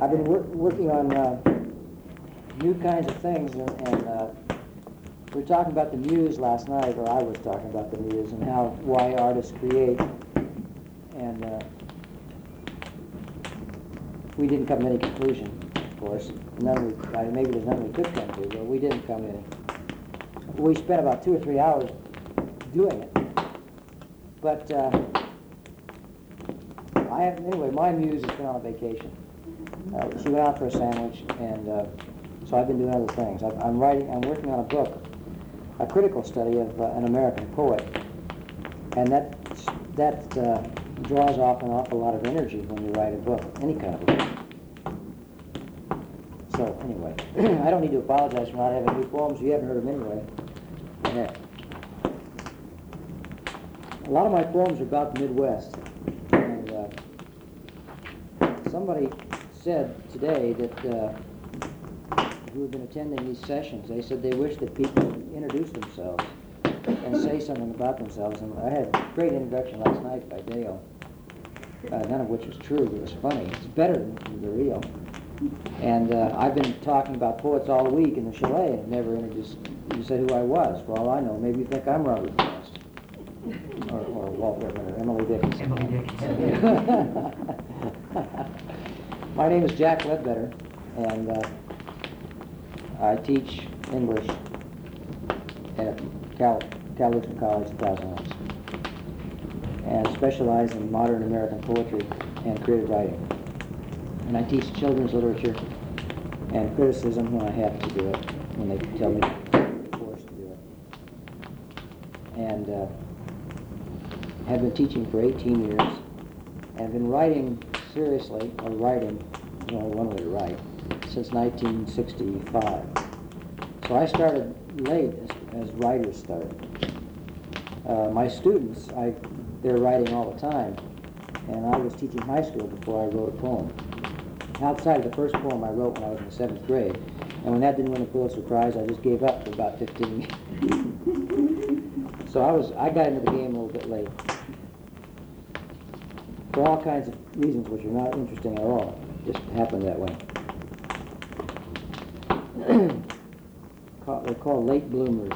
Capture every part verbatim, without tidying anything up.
I've been wor working on uh, new kinds of things, and, and uh, we were talking about the muse last night, or I was talking about the muse, and how why artists create, and uh, we didn't come to any conclusion, of course. None we, uh, maybe there's none we could come to, but we didn't come to any. We spent about two or three hours doing it, but uh, I have, anyway, my muse has been on a vacation. Uh, she went out for a sandwich, and uh, so I've been doing other things. I've, I'm writing, I'm working on a book, a critical study of uh, an American poet, and that that uh, draws off an awful lot of energy when you write a book, any kind of a book. So anyway, I don't need to apologize for not having new poems. You haven't heard them anyway. Yeah. A lot of my poems are about the Midwest, and uh, somebody said today that uh, who have been attending these sessions, they said they wish that people would introduce themselves and say something about themselves. And I had a great introduction last night by Dale, uh, none of which was true, but it was funny. It's better than the real. And uh, I've been talking about poets all week in the chalet and never introduced, you said who I was. For all I know, maybe you think I'm Robert Frost, or, or Walt Whitman, or Emily Dickinson. Emily Dickinson. My name is Jack Ledbetter, and uh, I teach English at Cal, Cal Lutheran College in Thousand Oaks, and specialize in modern American poetry and creative writing. And I teach children's literature and criticism when I have to do it, when they tell me I'm forced to do it. And uh, have been teaching for eighteen years, and been writing seriously, or writing, there's only one way to write, since nineteen sixty-five. So I started late as, as writers started. Uh, my students, I, they're writing all the time, and I was teaching high school before I wrote a poem. Outside of the first poem I wrote when I was in the seventh grade, and when that didn't win a Pulitzer Prize, I just gave up for about fifteen years. So I was, I got into the game a little bit late, for all kinds of reasons which are not interesting at all. It just happened that way. They're called late bloomers.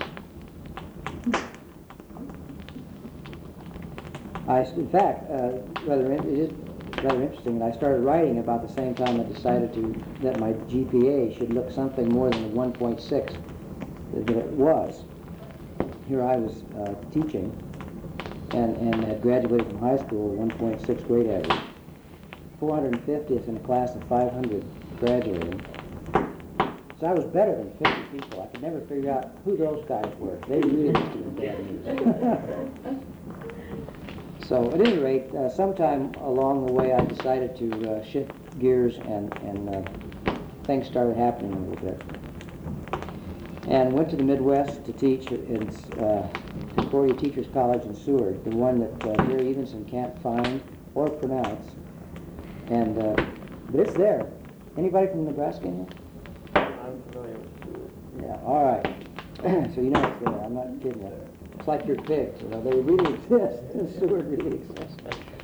I, in fact, uh, rather it is rather interesting that I started writing about the same time I decided to that my G P A should look something more than the one point six that it was. Here I was uh, teaching, and and had graduated from high school with one point six grade average, four hundred fiftieth in a class of five hundred graduating. So I was better than fifty people. I could never figure out who those guys were. They really must have been bad news. So at any rate, uh, sometime along the way I decided to uh, shift gears, and, and uh, things started happening a little bit. And went to the Midwest to teach in uh, Concordia Teachers College in Seward, the one that uh, Gary Evenson can't find or pronounce. And uh, but it's there. Anybody from Nebraska in here? I'm familiar with Seward. Yeah, all right. So you know it's there. I'm not kidding you. It's like your pigs, you know, they really exist. Seward really exists.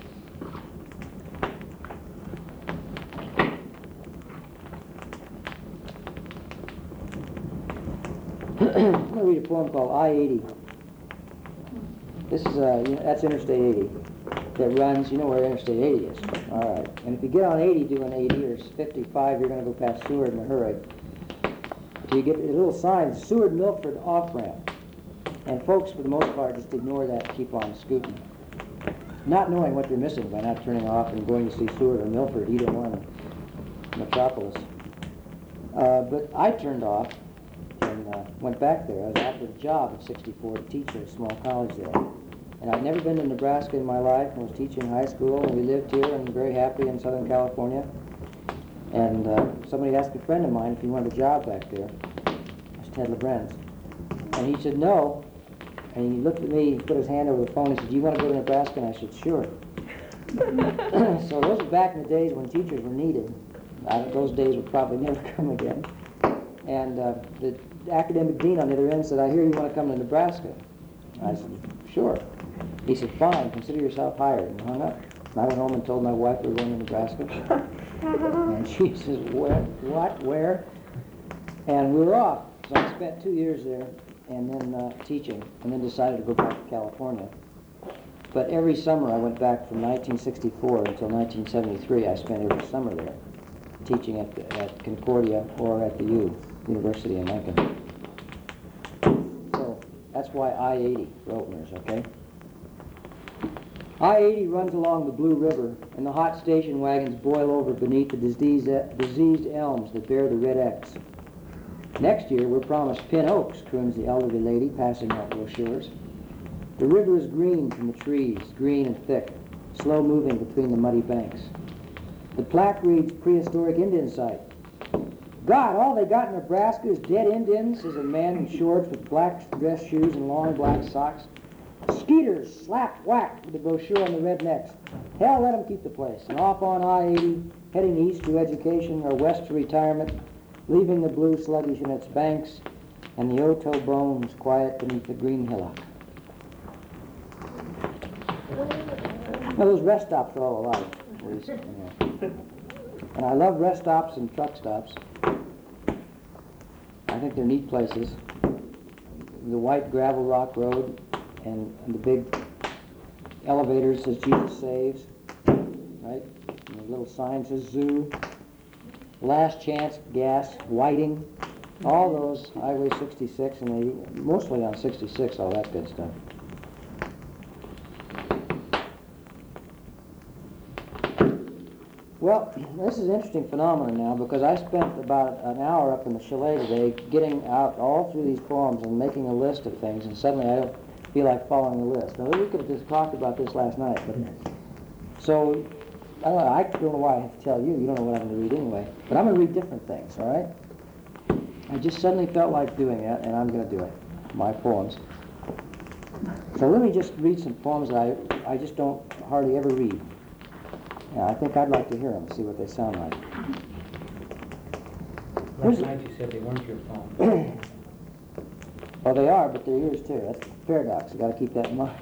I'm going to read a poem called I eighty. This is, uh, you know, that's Interstate eighty that runs, you know where Interstate eighty is. All right. And if you get on eighty doing eighty or fifty-five, you're going to go past Seward in a hurry. So you get a little sign, Seward Milford off-ramp. And folks, for the most part, just ignore that and keep on scooting, not knowing what they're missing by not turning off and going to see Seward or Milford, either one, Metropolis. Uh, but I turned off and uh, went back there. I was offered a job in sixty-four to teach at a small college there. And I'd never been to Nebraska in my life, and was teaching high school, and we lived here and very happy in Southern California. And uh, somebody asked a friend of mine if he wanted a job back there. It was Ted LeBrenz. And he said no. And he looked at me, he put his hand over the phone, and he said, "Do you want to go to Nebraska?" And I said, "Sure." So those were back in the days when teachers were needed. Uh, those days would probably never come again. And uh, the academic dean on the other end said, "I hear you want to come to Nebraska." I said, "Sure." He said, "Fine, consider yourself hired," and hung up. I went home and told my wife we were going to Nebraska. And she says, what, what, where? And we were off. So I spent two years there and then uh, teaching, and then decided to go back to California. But every summer I went back from nineteen sixty-four until nineteen seventy-three. I spent every summer there, teaching at, the, at Concordia or at the U, University in Lincoln. So that's why I eighty for openers, okay? I eighty runs along the Blue River, and the hot station wagons boil over beneath the diseased, diseased elms that bear the red X. Next year, we're promised pin oaks, croons the elderly lady, passing out brochures. The river is green from the trees, green and thick, slow moving between the muddy banks. The plaque reads, prehistoric Indian site. God, all they got in Nebraska is dead Indians, says a man in shorts with black dress shoes and long black socks. Skeeters, slap, whack, with the brochure on the rednecks. Hell, let them keep the place. And off on I eighty, heading east to education or west to retirement, leaving the blue sluggish in its banks, and the Oto bones quiet beneath the green hillock. Now, those rest stops are all alike. At least, you know. And I love rest stops and truck stops. I think they're neat places. The white gravel rock road and, and the big elevators says Jesus saves, right? And the little sign says zoo. Last chance gas, Whiting, all those, Highway sixty-six, and they mostly on sixty-six, all that good stuff. Well, this is an interesting phenomenon now because I spent about an hour up in the chalet today getting out all through these poems and making a list of things, and suddenly I don't feel like following the list. Now, we could have just talked about this last night, but so I don't know, I don't know why I have to tell you. You don't know what I'm going to read anyway. But I'm going to read different things, all right? I just suddenly felt like doing it, and I'm going to do it. My poems. So let me just read some poems that I, I just don't hardly ever read. Yeah, I think I'd like to hear them, see what they sound like. Last night you said they weren't your poems. Well, they are, but they're yours too. That's a paradox. You got to keep that in mind.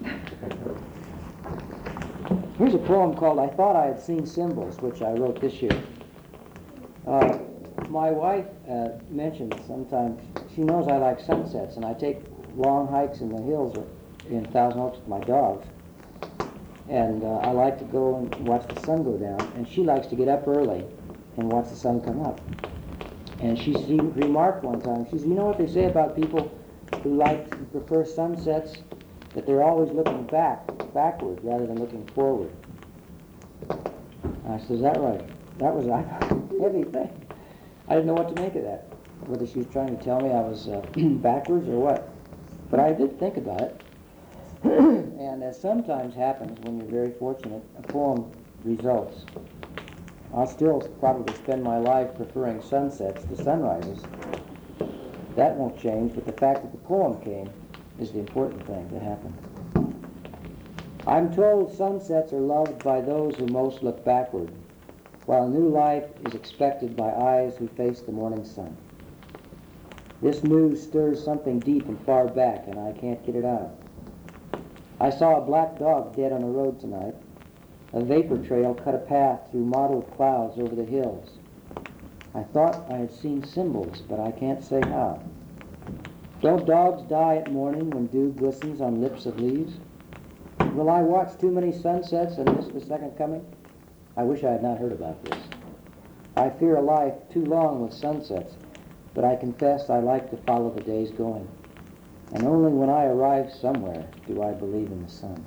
Here's a poem called I Thought I Had Seen Symbols, which I wrote this year. Uh, my wife uh, mentioned sometimes, she knows I like sunsets, and I take long hikes in the hills in Thousand Oaks with my dogs. And uh, I like to go and watch the sun go down, and she likes to get up early and watch the sun come up. And she remarked one time, she said, you know what they say about people who like to prefer sunsets? That they're always looking back, backward, rather than looking forward. I said, is that right? That was a heavy thing. I didn't know what to make of that, whether she was trying to tell me I was uh, backwards or what. But I did think about it. And as sometimes happens when you're very fortunate, a poem results. I'll still probably spend my life preferring sunsets to sunrises. That won't change, but the fact that the poem came is the important thing that happened. I'm told sunsets are loved by those who most look backward, while new life is expected by eyes who face the morning sun. This news stirs something deep and far back, and I can't get it out. I saw a black dog dead on the road tonight. A vapor trail cut a path through mottled clouds over the hills. I thought I had seen symbols, but I can't say how. Don't dogs die at morning when dew glistens on lips of leaves? Will I watch too many sunsets and miss the second coming? I wish I had not heard about this. I fear a life too long with sunsets, but I confess I like to follow the days going. And only when I arrive somewhere do I believe in the sun.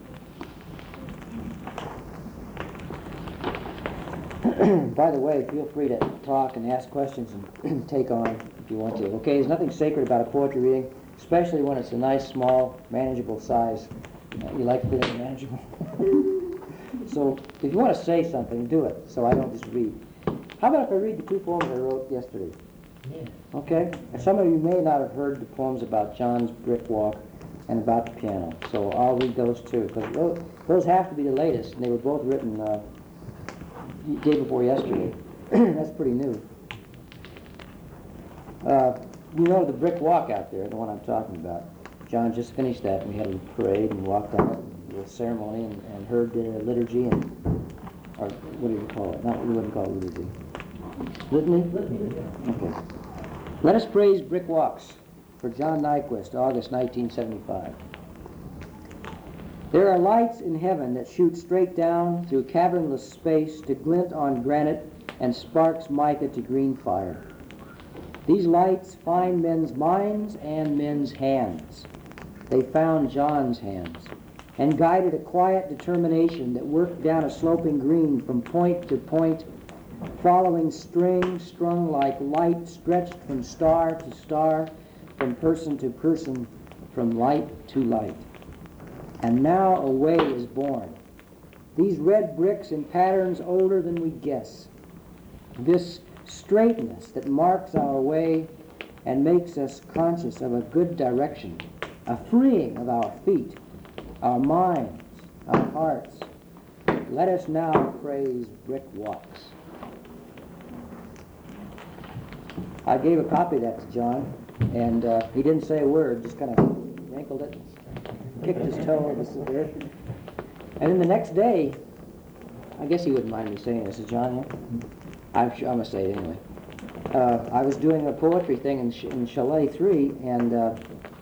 By the way, feel free to talk and ask questions and take on if you want to. Okay, there's nothing sacred about a poetry reading, especially when it's a nice, small, manageable size. Uh, you like feeling manageable? So if you want to say something, do it, so I don't just read. How about if I read the two poems I wrote yesterday? Yeah. Okay? And some of you may not have heard the poems about John's brick walk and about the piano, so I'll read those too, because those, those have to be the latest, and they were both written uh, day before yesterday. That's pretty new. Uh, you know the brick walk out there, the one I'm talking about. John just finished that, and we had a parade and walked on it, and the ceremony and, and heard the liturgy and, or what do you call it? Not, we wouldn't call it liturgy. Litany? Litany, yeah. Okay. Let us praise Brick Walks for John Nyquist, August nineteen seventy-five. There are lights in heaven that shoot straight down through cavernless space to glint on granite and sparks mica to green fire. These lights find men's minds and men's hands. They found John's hands and guided a quiet determination that worked down a sloping green from point to point, following string strung like light stretched from star to star, from person to person, from light to light. And now a way is born. These red bricks in patterns older than we guess. This straightness that marks our way and makes us conscious of a good direction, a freeing of our feet, our minds, our hearts. Let us now praise Brick Walks. I gave a copy of that to John, and uh, he didn't say a word, just kind of wrinkled it, kicked his toe over the there. And then the next day, I guess he wouldn't mind me saying this, is John here? I'm, I'm going to say it anyway. Uh, I was doing a poetry thing in, Ch- in Chalet three, and uh,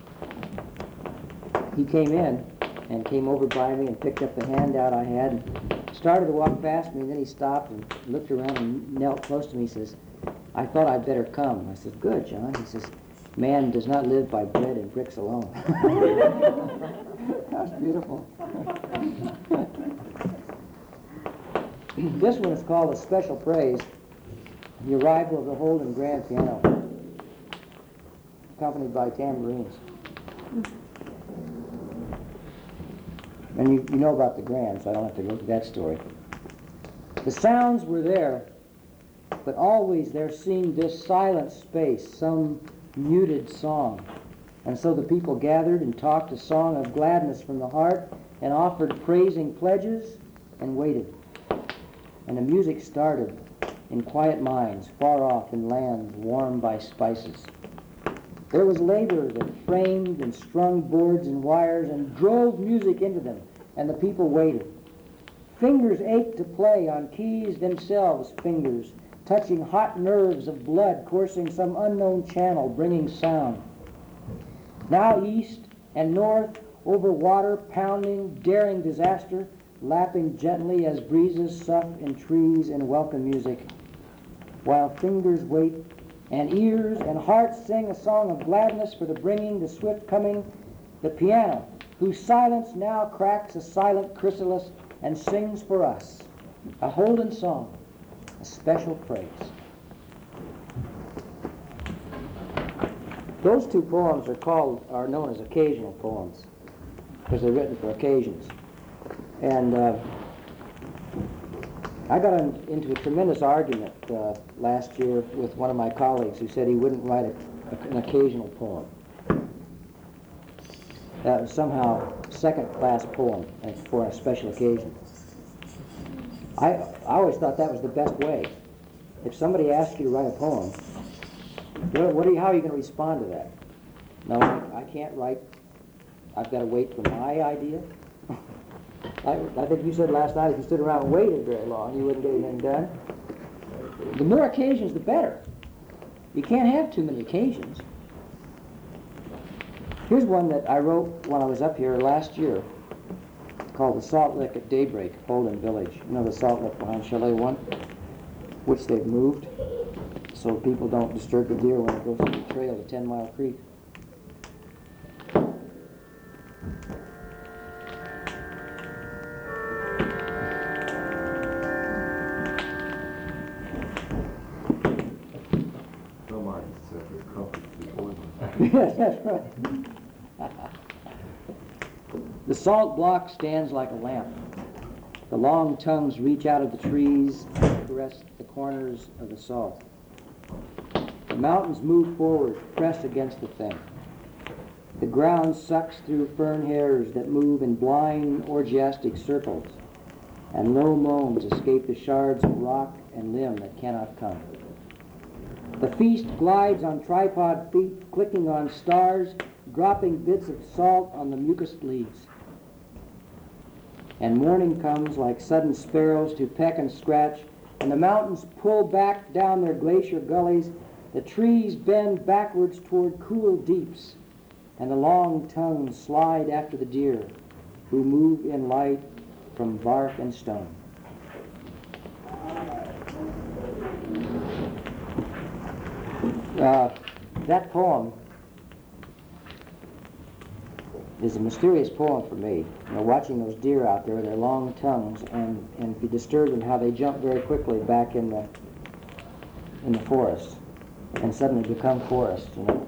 he came in and came over by me and picked up the handout I had and started to walk past me, and then he stopped and looked around and knelt close to me. He says, I thought I'd better come. I said, good, John. He says, man does not live by bread and bricks alone. That's beautiful. This one is called A Special Praise, the arrival of the Holden Grand Piano, accompanied by tambourines. And you, you know about the Grand, so I don't have to go through that story. The sounds were there, but always there seemed this silent space, some muted song. And so the people gathered and talked a song of gladness from the heart and offered praising pledges and waited. And the music started in quiet minds, far off in lands warmed by spices. There was labor that framed and strung boards and wires and drove music into them, and the people waited. Fingers ached to play on keys themselves, fingers, touching hot nerves of blood coursing some unknown channel, bringing sound. Now east and north, over water, pounding, daring disaster, lapping gently as breezes suck in trees and welcome music, while fingers wait and ears and hearts sing a song of gladness for the bringing, the swift coming, the piano, whose silence now cracks a silent chrysalis and sings for us a Holden song, a special praise. Those two poems are called, are known as occasional poems, because they're written for occasions. And uh, I got in, into a tremendous argument uh, last year with one of my colleagues who said he wouldn't write a, a, an occasional poem. That was somehow second-class poem and for a special occasion. I, I always thought that was the best way. If somebody asks you to write a poem, what, what are you, how are you going to respond to that? No, I, I can't write. I've got to wait for my idea. I, I think you said last night if you stood around and waited very long, you wouldn't get anything done. The more occasions, the better. You can't have too many occasions. Here's one that I wrote when I was up here last year, called The Salt Lick at Daybreak, Holden Village. You know the Salt Lick behind Chalet one, which they've moved, so people don't disturb the deer when they go through the trail to Ten Mile Creek. Yes, that's right. The salt block stands like a lamp. The long tongues reach out of the trees and caress the corners of the salt. The mountains move forward, press against the thing. The ground sucks through fern hairs that move in blind, orgiastic circles, and low moans escape the shards of rock and limb that cannot come. The feast glides on tripod feet, clicking on stars, dropping bits of salt on the mucused leaves. and morning comes like sudden sparrows to peck and scratch, and the mountains pull back down their glacier gullies, the trees bend backwards toward cool deeps, and the long tongues slide after the deer, who move in light from bark and stone. Uh, that poem is a mysterious poem for me. You know, watching those deer out there with their long tongues, and, and be disturbed in how they jump very quickly back in the in the forest, and suddenly become forest, you know.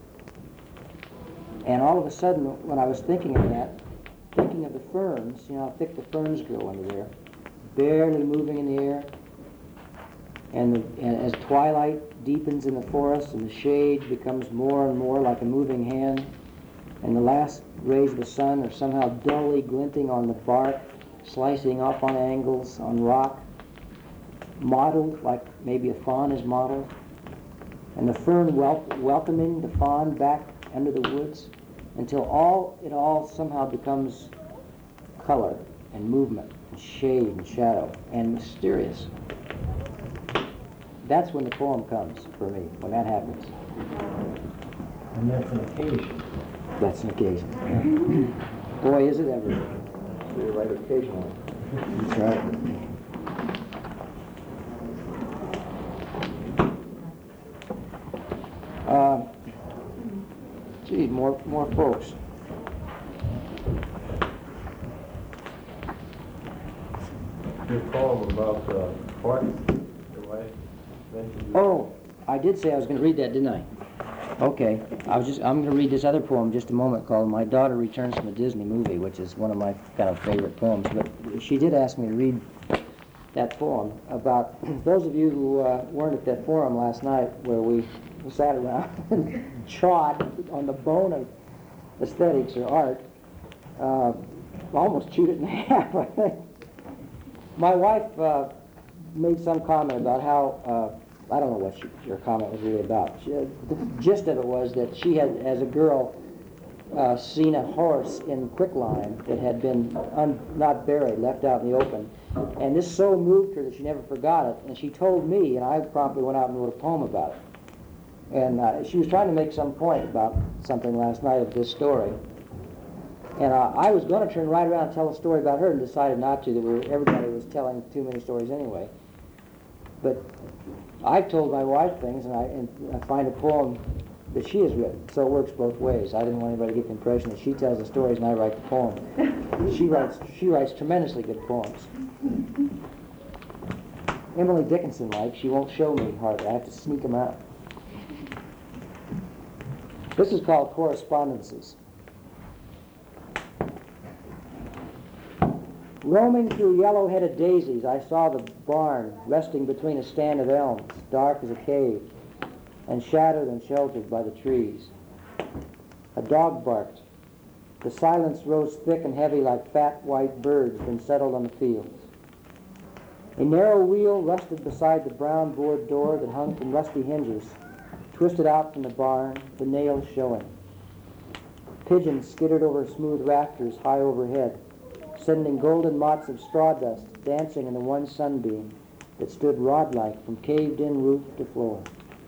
And all of a sudden, when I was thinking of that, thinking of the ferns, you know how thick the ferns grow under there, barely moving in the air, and, the, and as twilight deepens in the forest and the shade becomes more and more like a moving hand, and the last rays of the sun are somehow dully glinting on the bark, slicing off on angles, on rock, modeled like maybe a fawn is modeled, and the fern wel- welcoming the fawn back under the woods, until all it all somehow becomes color and movement and shade and shadow and mysterious. That's when the poem comes for me, when that happens. And that's an occasion. That's an occasion. Boy, is it ever. You're right occasionally. That's right. Uh, gee, more more folks. Your poem about uh, horse, your wife mentioned. Oh, I did say I was going to read that, didn't I? Okay, I was just I'm going to read this other poem in just a moment called "My Daughter Returns from a Disney Movie," which is one of my kind of favorite poems. But she did ask me to read that poem about those of you who uh, weren't at that forum last night where we sat around and trod on the bone of aesthetics or art. Uh, almost chewed it in half, I think. My wife uh, made some comment about how, uh, I don't know what she, your comment was really about. She, uh, the gist of it was that she had, as a girl, uh, seen a horse in quicklime that had been un, not buried, left out in the open. And this so moved her that she never forgot it. And she told me, and I promptly went out and wrote a poem about it. And uh, she was trying to make some point about something last night of this story. And uh, I was going to turn right around and tell a story about her and decided not to, that we were, everybody was telling too many stories anyway. But I've told my wife things, and I, and I find a poem that she has written, so it works both ways. I didn't want anybody to get the impression that she tells the stories and I write the poem. She writes, she writes tremendously good poems. Emily Dickinson, like, she won't show me hardly. I have to sneak them out. This is called Correspondences. Roaming through yellow-headed daisies, I saw the barn resting between a stand of elms, dark as a cave, and shadowed and sheltered by the trees. A dog barked. The silence rose thick and heavy like fat white birds then settled on the fields. A narrow wheel rusted beside the brown board door that hung from rusty hinges, twisted out from the barn, the nails showing. Pigeons skittered over smooth rafters high overhead, sending golden motes of strawdust dancing in the one sunbeam that stood rod-like from caved-in roof to floor.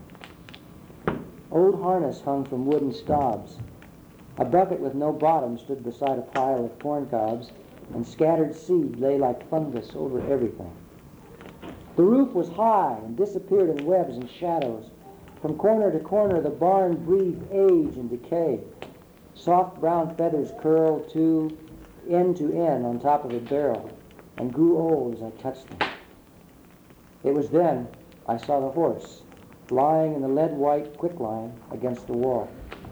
Old harness hung from wooden stobs. A bucket with no bottom stood beside a pile of corn cobs, and scattered seed lay like fungus over everything. The roof was high and disappeared in webs and shadows. From corner to corner, the barn breathed age and decay. Soft brown feathers curled to end to end on top of a barrel and grew old as I touched them. It was then I saw the horse lying in the lead-white quicklime against the wall.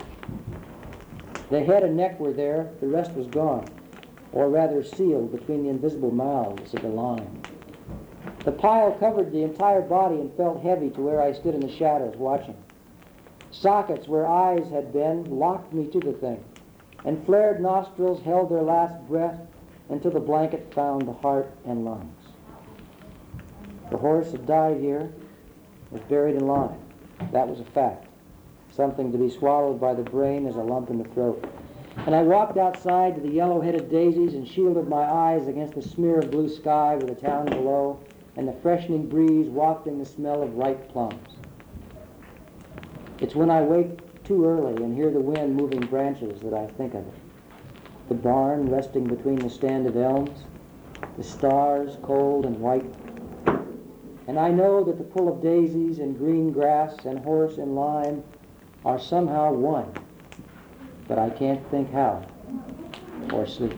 The head and neck were there, the rest was gone, or rather sealed between the invisible mouths of the line. The pile covered the entire body and felt heavy to where I stood in the shadows watching. Sockets where eyes had been locked me to the thing, and flared nostrils held their last breath until the blanket found the heart and lungs. The horse had died here, was buried in lime. That was a fact, something to be swallowed by the brain as a lump in the throat. And I walked outside to the yellow-headed daisies and shielded my eyes against the smear of blue sky with the town below and the freshening breeze wafting the smell of ripe plums. It's when I wake too early and hear the wind moving branches that I think of it. The barn resting between the stand of elms, the stars cold and white. And I know that the pull of daisies and green grass and horse and lime are somehow one, but I can't think how or sleep.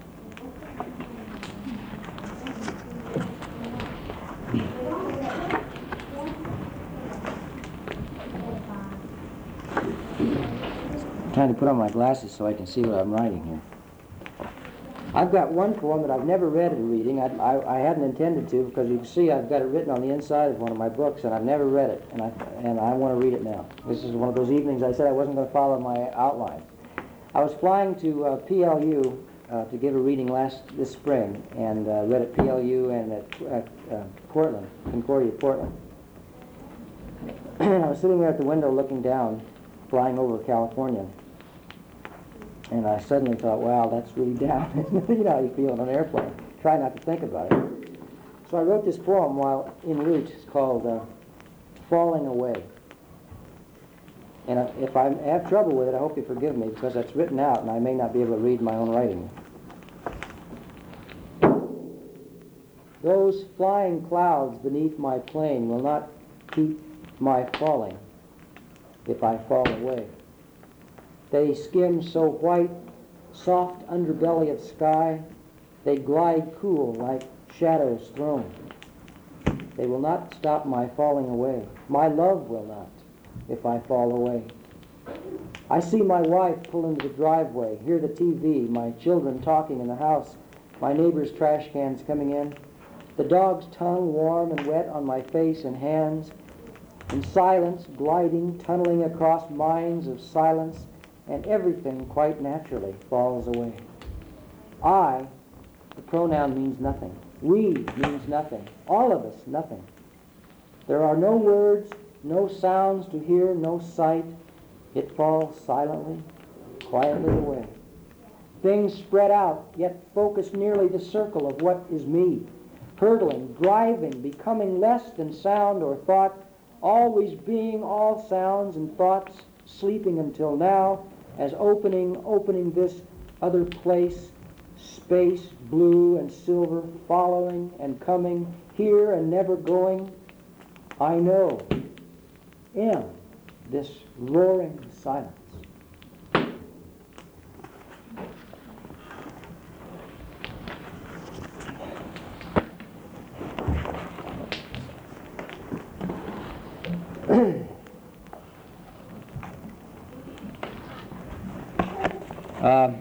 I'm trying to put on my glasses so I can see what I'm writing here. I've got one poem that I've never read in reading. I, I, I hadn't intended to, because you can see I've got it written on the inside of one of my books, and I've never read it, and I, and I want to read it now. This is one of those evenings I said I wasn't going to follow my outline. I was flying to uh, P L U uh, to give a reading last this spring, and uh, read at P L U and at uh, uh, Portland, Concordia, Portland. I was sitting there at the window looking down, flying over California. And I suddenly thought, wow, that's really down. You know how you feel on an airplane. Try not to think about it. So I wrote this poem while en route. It's called uh, Falling Away. And if I have trouble with it, I hope you forgive me, because it's written out and I may not be able to read my own writing. Those flying clouds beneath my plane will not keep my falling if I fall away. They skim so white, soft underbelly of sky, they glide cool like shadows thrown. They will not stop my falling away. My love will not, if I fall away. I see my wife pull into the driveway, hear the T V, my children talking in the house, my neighbor's trash cans coming in, the dog's tongue warm and wet on my face and hands, in silence, gliding, tunneling across mines of silence, and everything quite naturally falls away. I, the pronoun means nothing. We means nothing. All of us, nothing. There are no words, no sounds to hear, no sight. It falls silently, quietly away. Things spread out, yet focus nearly the circle of what is me. Hurtling, driving, becoming less than sound or thought, always being all sounds and thoughts, sleeping until now, as opening, opening this other place, space, blue and silver, following and coming, here and never going. I know, am this roaring silence. Um,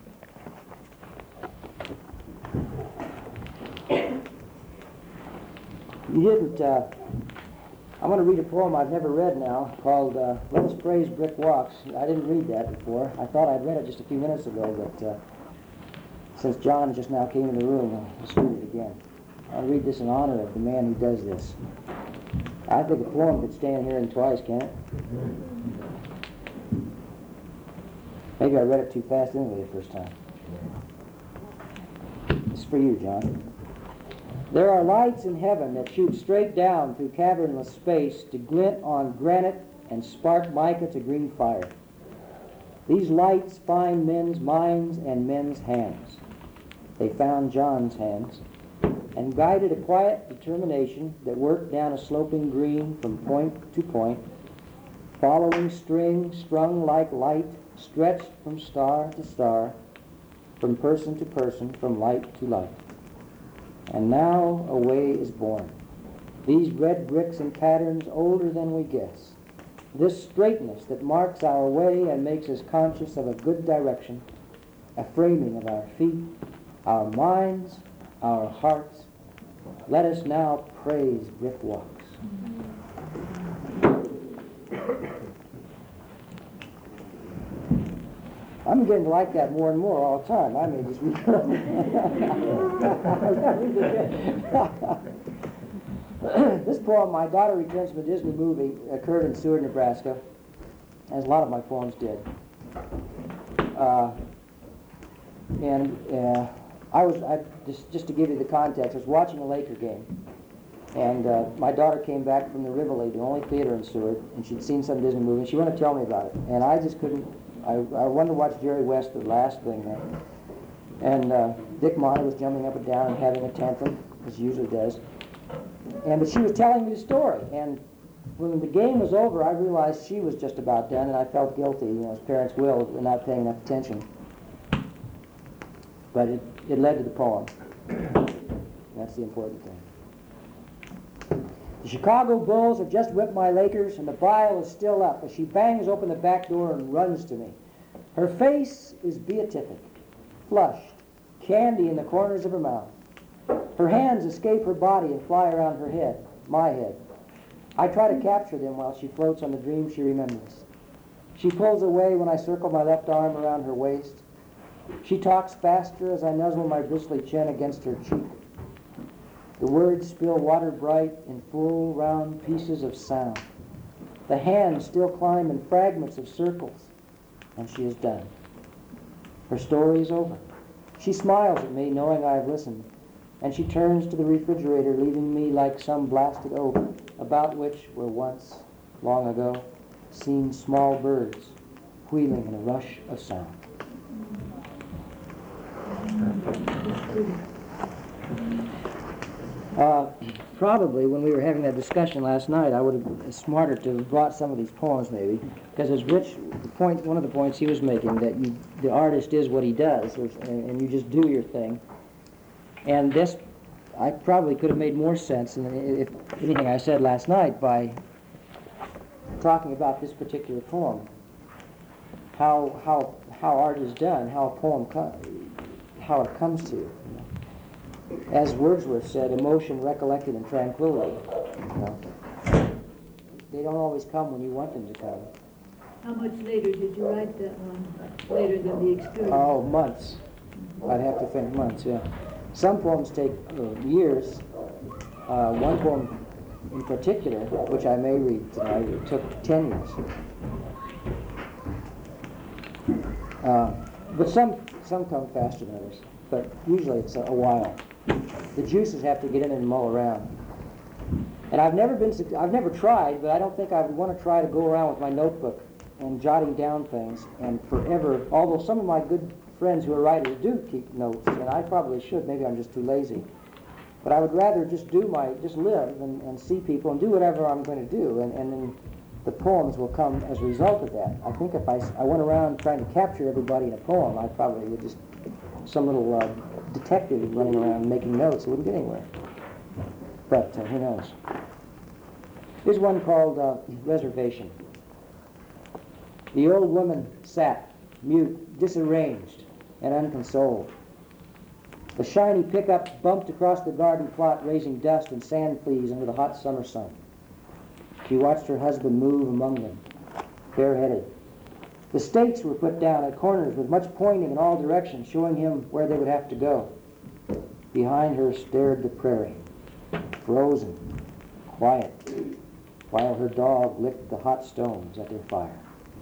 you didn't, uh, I'm going to read a poem I've never read now called uh, Let Us Praise Brick Walks. I didn't read that before. I thought I'd read it just a few minutes ago, but uh, since John just now came in the room, I'll just read it again. I'll read this in honor of the man who does this. I think a poem could stand here and twice, can't it? Maybe I read it too fast anyway the first time. It's for you, John. There are lights in heaven that shoot straight down through cavernless space to glint on granite and spark mica to green fire. These lights find men's minds and men's hands. They found John's hands and guided a quiet determination that worked down a sloping green from point to point, following string strung like light, stretched from star to star, from person to person, from light to light. And now a way is born. These red bricks and patterns older than we guess. This straightness that marks our way and makes us conscious of a good direction, a framing of our feet, our minds, our hearts. Let us now praise brick walks. I'm getting to like that more and more all the time. I may just read it. This poem, My Daughter Returns from a Disney Movie, occurred in Seward, Nebraska, as a lot of my poems did. Uh, and uh, I was, I, just, just to give you the context, I was watching a Laker game. And uh, my daughter came back from the Rivoli, the only theater in Seward, and she'd seen some Disney movie, and she wanted to tell me about it. And I just couldn't, I, I wanted to watch Jerry West, the last thing there. And uh, Dick Monty was jumping up and down and having a tantrum, as he usually does. And but she was telling me the story, and when the game was over, I realized she was just about done, and I felt guilty, you know, as parents will, for not paying enough attention. But it, it led to the poem. That's the important thing. The Chicago Bulls have just whipped my Lakers, and the bile is still up as she bangs open the back door and runs to me. Her face is beatific, flushed, candy in the corners of her mouth. Her hands escape her body and fly around her head, my head. I try to capture them while she floats on the dream she remembers. She pulls away when I circle my left arm around her waist. She talks faster as I nuzzle my bristly chin against her cheek. The words spill water bright in full, round pieces of sound. The hands still climb in fragments of circles, and she is done. Her story is over. She smiles at me, knowing I have listened, and she turns to the refrigerator, leaving me like some blasted oak, about which were once, long ago, seen small birds wheeling in a rush of sound. Uh, probably when we were having that discussion last night, I would have been smarter to have brought some of these poems, maybe, because as Rich, the point, one of the points he was making, that you, the artist is what he does, and, and you just do your thing. And this, I probably could have made more sense, than if anything I said last night, by talking about this particular poem, how how how art is done, how a poem co- how it comes to you. You know? As Wordsworth said, emotion recollected in tranquility. You know? They don't always come when you want them to come. How much later did you write that one? Later than the experience? Oh, months. I'd have to think months, yeah. Some poems take uh, years. Uh, one poem in particular, which I may read tonight, it took ten years. Uh, but some some come faster than others, but usually it's a, a while. The juices have to get in and mull around. And I've never been, I've never tried, but I don't think I would want to try to go around with my notebook and jotting down things and forever, although some of my good friends who are writers do keep notes, and I probably should, maybe I'm just too lazy. But I would rather just do my, just live and, and see people and do whatever I'm going to do, and, and then the poems will come as a result of that. I think if I, I went around trying to capture everybody in a poem, I probably would just, some little uh, detective running around making notes, it wouldn't get anywhere. But uh, who knows. Here's one called uh, Reservation. The old woman sat, mute, disarranged, and unconsoled. The shiny pickup bumped across the garden plot, raising dust and sand fleas under the hot summer sun. She watched her husband move among them, bareheaded. The stakes were put down at corners with much pointing in all directions, showing him where they would have to go. Behind her stared the prairie, frozen, quiet, while her dog licked the hot stones at their fire.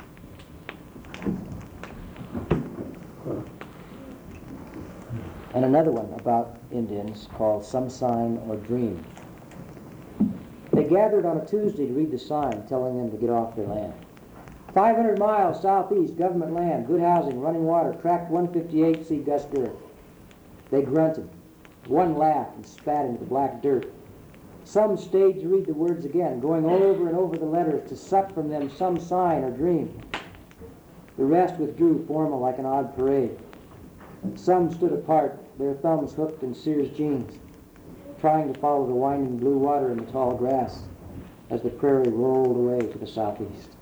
And another one about Indians called Some Sign or Dream. They gathered on a Tuesday to read the sign telling them to get off their land. five hundred miles southeast, government land, good housing, running water, tract one fifty-eight, see Gus Dirk. They grunted. One laughed and spat into the black dirt. Some stayed to read the words again, going over and over the letters to suck from them some sign or dream. The rest withdrew, formal like an odd parade. Some stood apart, their thumbs hooked in Sears jeans, trying to follow the winding blue water in the tall grass as the prairie rolled away to the southeast.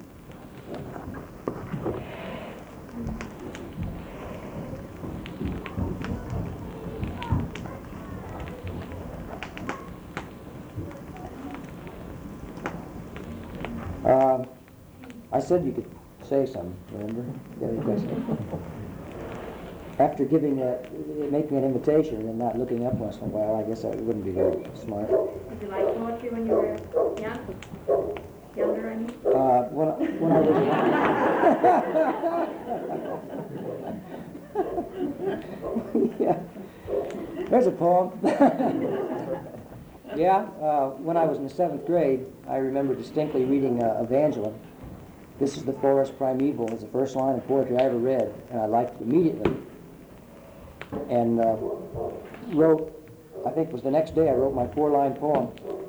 Uh, I said you could say something, remember? You have any question? After giving a, making an invitation and not looking up once in a while, I guess that wouldn't be very smart. Did you like poetry when you were young? Younger, I mean? Uh, when, I- when I was... yeah. There's a poem. Yeah, uh, when I was in the seventh grade, I remember distinctly reading uh, Evangeline. This is the forest primeval. It's the first line of poetry I ever read, and I liked it immediately. And uh, wrote, I think it was the next day, I wrote my four-line poem.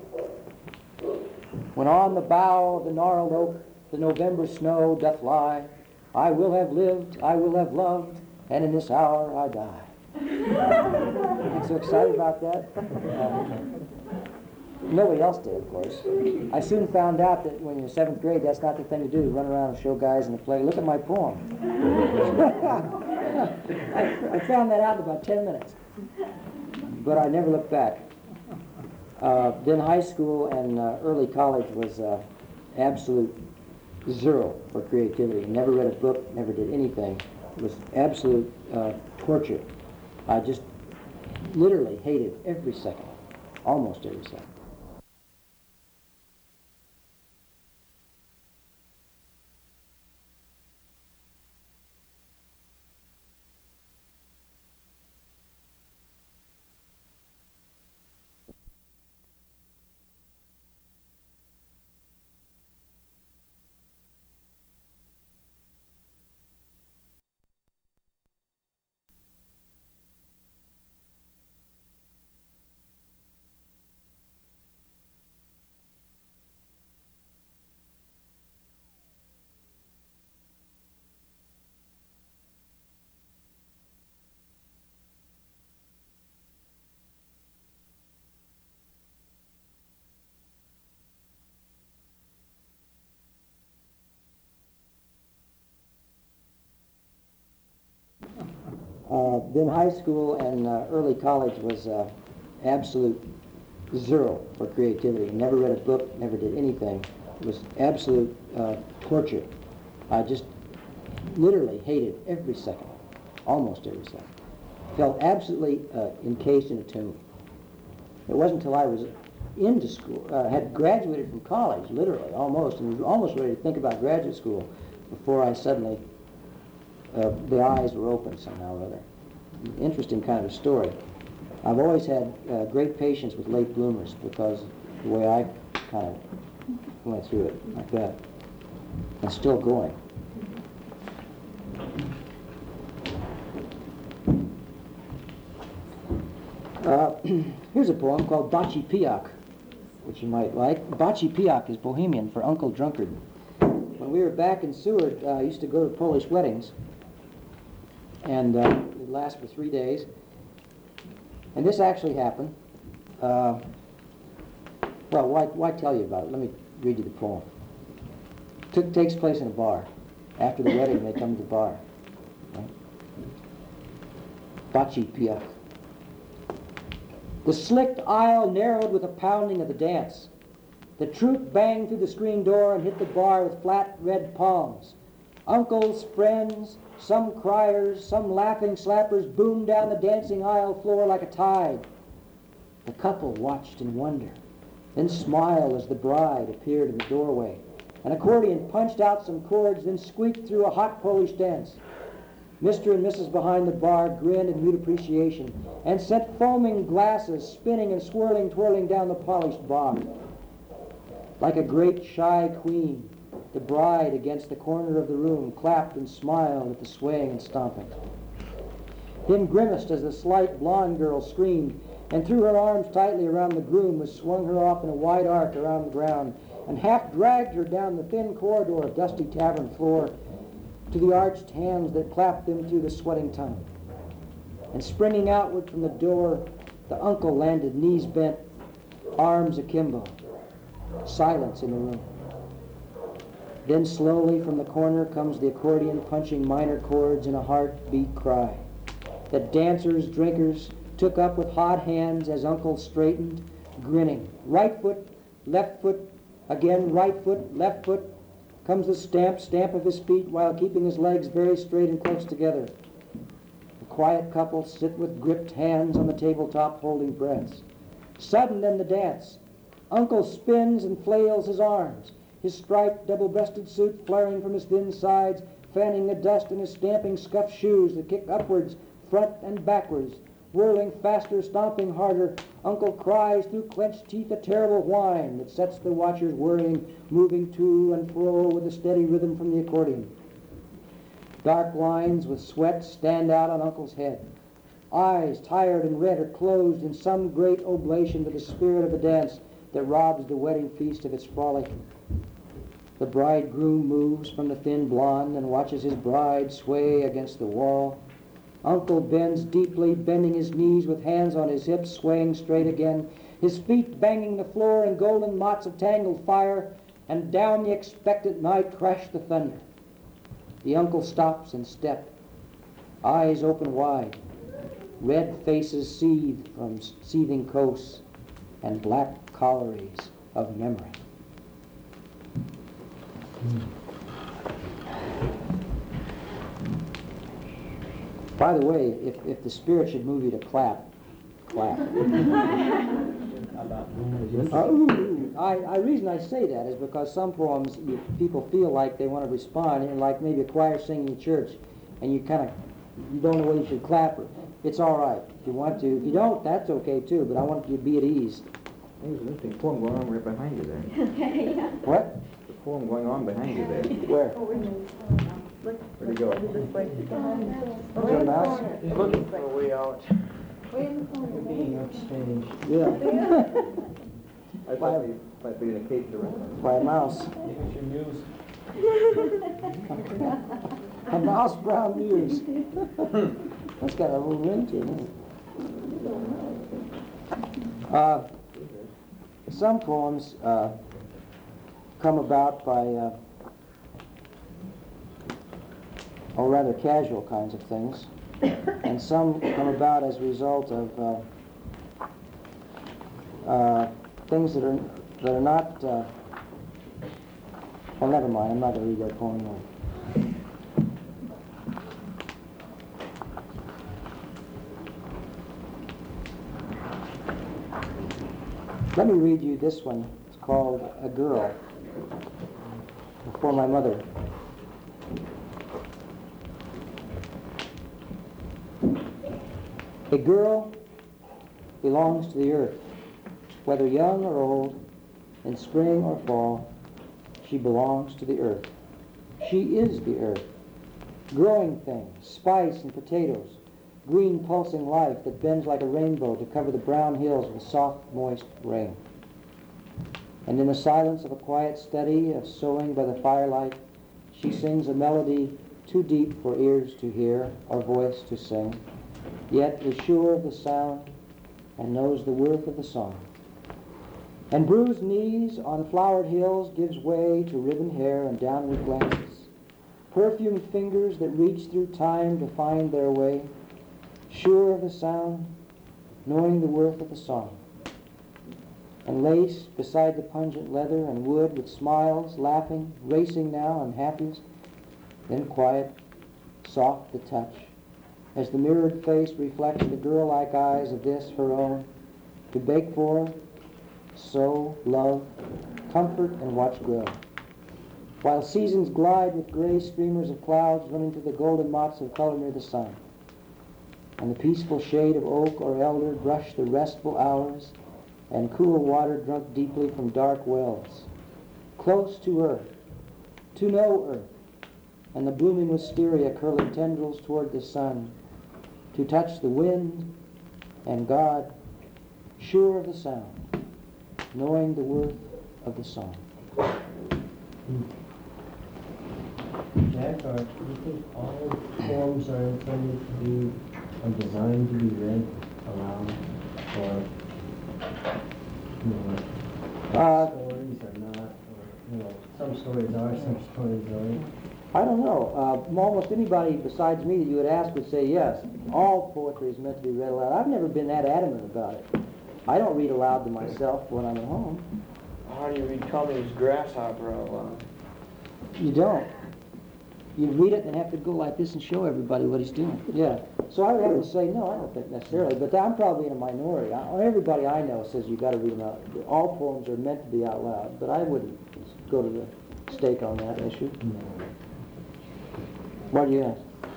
When on the bough of the gnarled oak the November snow doth lie, I will have lived, I will have loved, and in this hour I die. I'm so excited about that. Uh, nobody else did, of course. I soon found out that when you're in seventh grade, that's not the thing to do, run around and show guys in the play, look at my poem. I, I found that out in about ten minutes. But I never looked back. Uh, then high school and uh, early college was uh, absolute zero for creativity. Never read a book, never did anything. It was absolute uh, torture. I just literally hated every second, almost every second. Uh, then high school and uh, early college was uh, absolute zero for creativity. Never read a book, never did anything. It was absolute uh, torture. I just literally hated every second, almost every second. Felt absolutely uh, encased in a tomb. It wasn't until I was into school, uh, had graduated from college, literally, almost, and was almost ready to think about graduate school before I suddenly Uh, the eyes were open somehow or other. Interesting kind of a story. I've always had uh, great patience with late bloomers because the way I kind of went through it like that. And still going. Uh, here's a poem called Bachi Piak, which you might like. Bachi Piak is Bohemian for Uncle Drunkard. When we were back in Seward, uh, I used to go to Polish weddings. And uh, it lasts for three days. And this actually happened. Uh, well, why, why tell you about it? Let me read you the poem. It takes place in a bar. After the wedding, they come to the bar. Right? Bachi Piak. The slicked aisle narrowed with the pounding of the dance. The troupe banged through the screen door and hit the bar with flat red palms. Uncles, friends, some criers, some laughing slappers boomed down the dancing aisle floor like a tide. The couple watched in wonder, then smiled as the bride appeared in the doorway. An accordion punched out some chords, then squeaked through a hot Polish dance. Mister and Missus behind the bar grinned in mute appreciation and sent foaming glasses spinning and swirling, twirling down the polished bar. Like a great shy queen, the bride against the corner of the room clapped and smiled at the swaying and stomping. Then grimaced as the slight blonde girl screamed and threw her arms tightly around the groom who swung her off in a wide arc around the ground and half dragged her down the thin corridor of dusty tavern floor to the arched hands that clapped them through the sweating tongue. And springing outward from the door, the uncle landed, knees bent, arms akimbo. Silence in the room. Then slowly from the corner comes the accordion punching minor chords in a heartbeat cry that dancers, drinkers took up with hot hands as Uncle straightened, grinning. Right foot, left foot, again right foot, left foot. Comes the stamp, stamp of his feet while keeping his legs very straight and close together. The quiet couple sit with gripped hands on the tabletop holding breaths. Sudden then the dance. Uncle spins and flails his arms. his striped, double-breasted suit flaring from his thin sides, fanning the dust in his stamping scuffed shoes that kick upwards, front and backwards. Whirling faster, stomping harder, Uncle cries through clenched teeth a terrible whine that sets the watchers worrying, moving to and fro with a steady rhythm from the accordion. Dark lines with sweat stand out on Uncle's head. Eyes, tired and red, are closed in some great oblation to the spirit of the dance that robs the wedding feast of its frolic. The bridegroom moves from the thin blonde and watches his bride sway against the wall. Uncle bends deeply, bending his knees with hands on his hips, swaying straight again, his feet banging the floor in golden motes of tangled fire, and down the expectant night crashed the thunder. The uncle stops in step, eyes open wide, red faces seethe from seething coasts, and black collieries of memory. By the way, if, if the Spirit should move you to clap, clap. How about Uh, ooh, ooh. I, I reason I say that is because some poems you, people feel like they want to respond, and like maybe a choir singing in church, and you kind of you don't know whether you should clap or. It's all right if you want to. If you don't, that's okay too. But I want you to be at ease. There's an interesting poem going on right behind you there. What? The poem going on behind you there. Where? Where'd he go? Is there a mouse? Looking for a way out. being upstage? Yeah. I thought we might be in a cage around. By a mouse. Look at your muse. A mouse brown muse. That's got a little ring to it. Uh, some poems uh, come about by, uh, or rather casual kinds of things, and some come about as a result of uh, uh, things that are that are not. Uh, well, never mind. I'm not going to read that poem anymore. Let me read you this one. It's called A Girl, for my mother. A girl belongs to the earth, whether young or old, in spring or fall, she belongs to the earth. She is the earth, growing things, spice and potatoes, green pulsing life that bends like a rainbow to cover the brown hills with soft, moist rain. And in the silence of a quiet study of sewing by the firelight, she sings a melody too deep for ears to hear or voice to sing, yet is sure of the sound and knows the worth of the song. And bruised knees on flowered hills gives way to ribboned hair and downward glances, perfumed fingers that reach through time to find their way, sure of the sound, knowing the worth of the song. And lace beside the pungent leather and wood with smiles, laughing, racing now and happiest, then quiet, soft the touch, as the mirrored face reflects the girl-like eyes of this, her own, to bake for, sow, love, comfort, and watch grow. While seasons glide with gray streamers of clouds running to the golden motes of color near the sun, and the peaceful shade of oak or elder brush the restful hours, and cool water drunk deeply from dark wells, close to earth, to know earth, and the blooming wisteria curling tendrils toward the sun, to touch the wind and God, sure of the sound, knowing the worth of the song. Jack, are, do you think all poems are intended to be, or designed to be read aloud, or, you know, Uh, stories are not, or, you know, some stories are, some stories aren't? I don't know. Uh, almost anybody besides me that you would ask would say yes. All poetry is meant to be read aloud. I've never been that adamant about it. I don't read aloud to myself when I'm at home. How do you read Tommy's Grasshopper out loud? You don't. You read it and have to go like this and show everybody what he's doing. Yeah. So I would have to say, no, I don't think necessarily. But I'm probably in a minority. I, everybody I know says you've got to read them out. All poems are meant to be out loud, but I wouldn't go to the stake on that issue. No. What do you ask?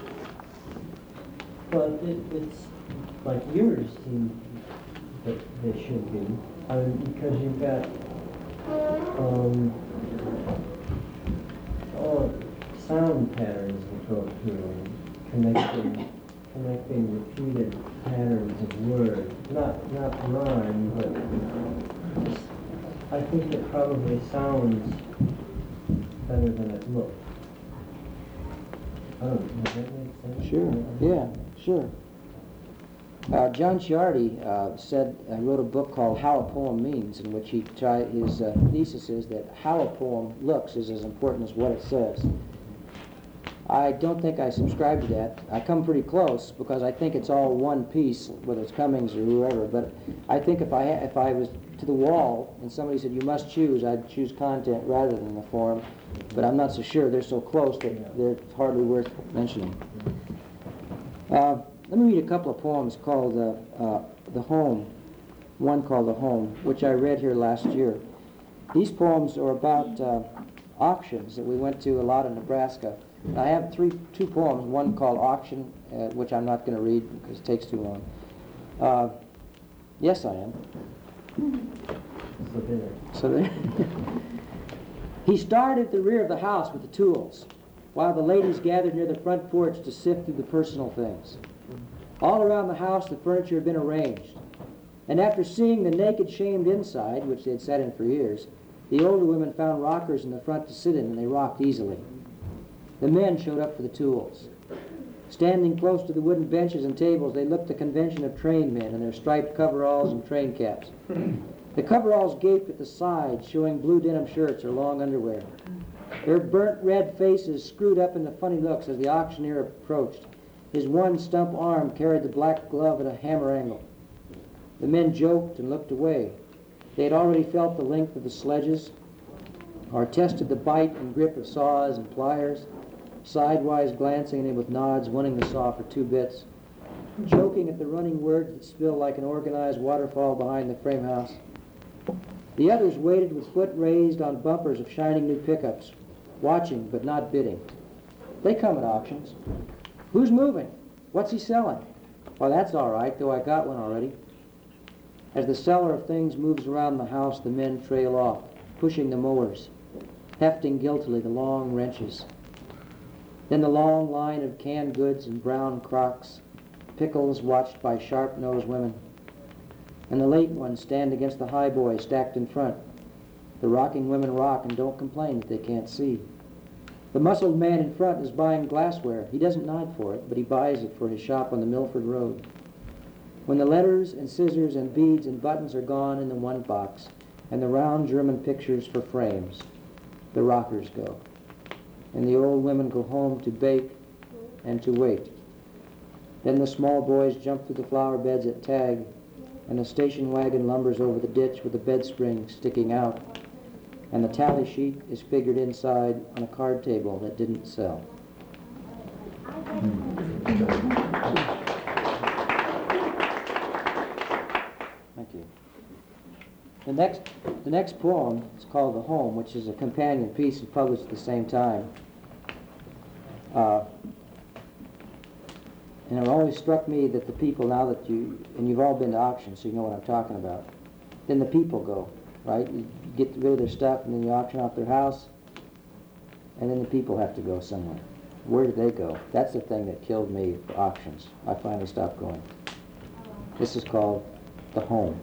Well, it, it's like yours seem that they should be. I mean, because you've got, um, oh, sound patterns that go through and connecting, connecting repeated patterns of words. Not, not rhyme, but just, I think it probably sounds better than it looks. I don't know, does that make sense? Sure, yeah, sure. Uh, John Ciardi uh, said, uh, wrote a book called How a Poem Means, in which he tried, his uh, thesis is that how a poem looks is as important as what it says. I don't think I subscribe to that. I come pretty close because I think it's all one piece, whether it's Cummings or whoever, but I think if I, ha if I was to the wall and somebody said you must choose, I'd choose content rather than the form, but I'm not so sure. They're so close that they're hardly worth mentioning. Uh, Let me read a couple of poems called uh, uh, The Home, one called The Home, which I read here last year. These poems are about uh, auctions that we went to a lot in Nebraska. And I have three, two poems, one called Auction, uh, which I'm not going to read because it takes too long. Uh, yes, I am. So there. So there. He started at the rear of the house with the tools, while the ladies gathered near the front porch to sift through the personal things. All around the house, the furniture had been arranged. And after seeing the naked, shamed inside, which they had sat in for years, the older women found rockers in the front to sit in, and they rocked easily. The men showed up for the tools. Standing close to the wooden benches and tables, they looked the convention of train men in their striped coveralls and train caps. The coveralls gaped at the sides, showing blue denim shirts or long underwear. Their burnt red faces screwed up into funny looks as the auctioneer approached. His one stump arm carried the black glove at a hammer angle. The men joked and looked away. They had already felt the length of the sledges, or tested the bite and grip of saws and pliers, sidewise glancing at him with nods, wanting the saw for two bits, joking at the running words that spill like an organized waterfall behind the frame house. The others waited with foot raised on bumpers of shining new pickups, watching but not bidding. They come at auctions. Who's moving? What's he selling? Well, that's all right, though I got one already. As the seller of things moves around the house, the men trail off, pushing the mowers, hefting guiltily the long wrenches. Then the long line of canned goods and brown crocks, pickles watched by sharp-nosed women, and the late ones stand against the high boys stacked in front. The rocking women rock and don't complain that they can't see. The muscled man in front is buying glassware. He doesn't nod for it, but he buys it for his shop on the Milford Road. When the letters and scissors and beads and buttons are gone in the one box, and the round German pictures for frames, the rockers go. And the old women go home to bake and to wait. Then the small boys jump through the flower beds at tag, and the station wagon lumbers over the ditch with the bed spring sticking out, and the tally sheet is figured inside on a card table that didn't sell. Thank you. The next, the next poem is called The Home, which is a companion piece and published at the same time. Uh, and it always struck me that the people, now that you, and you've all been to auctions, so you know what I'm talking about, then the people go, right? You get rid of their stuff, and then you auction off their house, and then the people have to go somewhere. Where do they go? That's the thing that killed me for auctions. I finally stopped going. This is called The Home.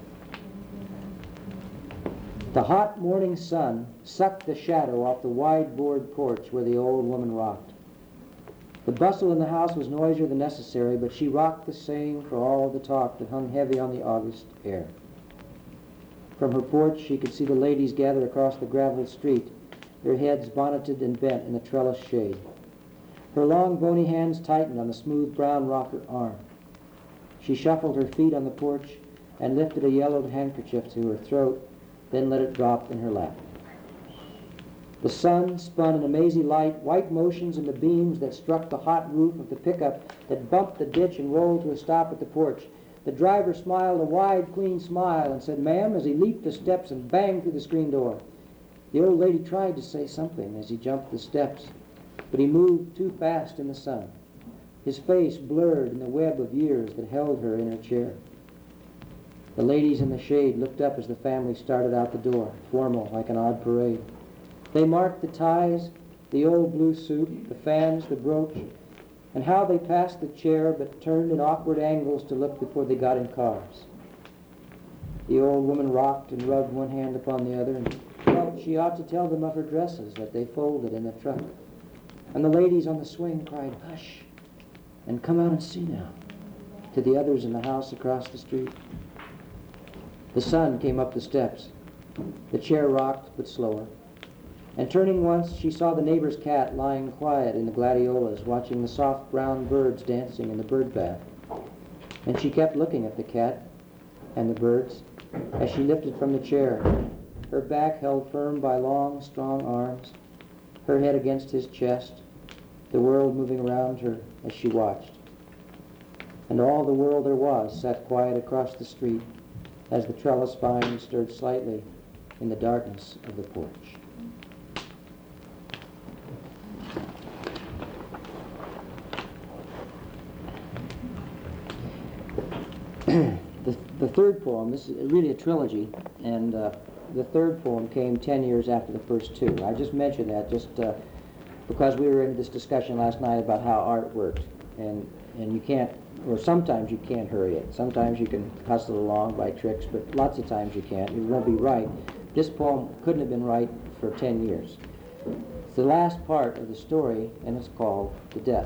The hot morning sun sucked the shadow off the wide board porch where the old woman rocked. The bustle in the house was noisier than necessary, but she rocked the same for all the talk that hung heavy on the August air. From her porch she could see the ladies gather across the graveled street, their heads bonneted and bent in the trellis shade. Her long bony hands tightened on the smooth brown rocker arm. She shuffled her feet on the porch and lifted a yellowed handkerchief to her throat, then let it drop in her lap. The sun spun in a mazy light, white motions in the beams that struck the hot roof of the pickup that bumped the ditch and rolled to a stop at the porch. The driver smiled a wide, clean smile and said, "Ma'am," as he leaped the steps and banged through the screen door. The old lady tried to say something as he jumped the steps, but he moved too fast in the sun, his face blurred in the web of years that held her in her chair. The ladies in the shade looked up as the family started out the door, formal like an odd parade. They marked the ties, the old blue suit, the fans, the brooch, and how they passed the chair but turned at awkward angles to look before they got in cars. The old woman rocked and rubbed one hand upon the other and felt she ought to tell them of her dresses that they folded in the truck. And the ladies on the swing cried, "Hush, and come out and see now," to the others in the house across the street. The sun came up the steps. The chair rocked but slower. And turning once, she saw the neighbor's cat lying quiet in the gladiolas, watching the soft brown birds dancing in the bird bath. And she kept looking at the cat and the birds as she lifted from the chair, her back held firm by long, strong arms, her head against his chest, the world moving around her as she watched. And all the world there was sat quiet across the street as the trellis vines stirred slightly in the darkness of the porch. the, the third poem, this is really a trilogy, and uh, the third poem came ten years after the first two. I just mentioned that just uh, because we were in this discussion last night about how art works, and, and you can't, or sometimes you can't hurry it. Sometimes you can hustle along by tricks, but lots of times you can't. It won't be right. This poem couldn't have been right for ten years. It's the last part of the story, and it's called The Death.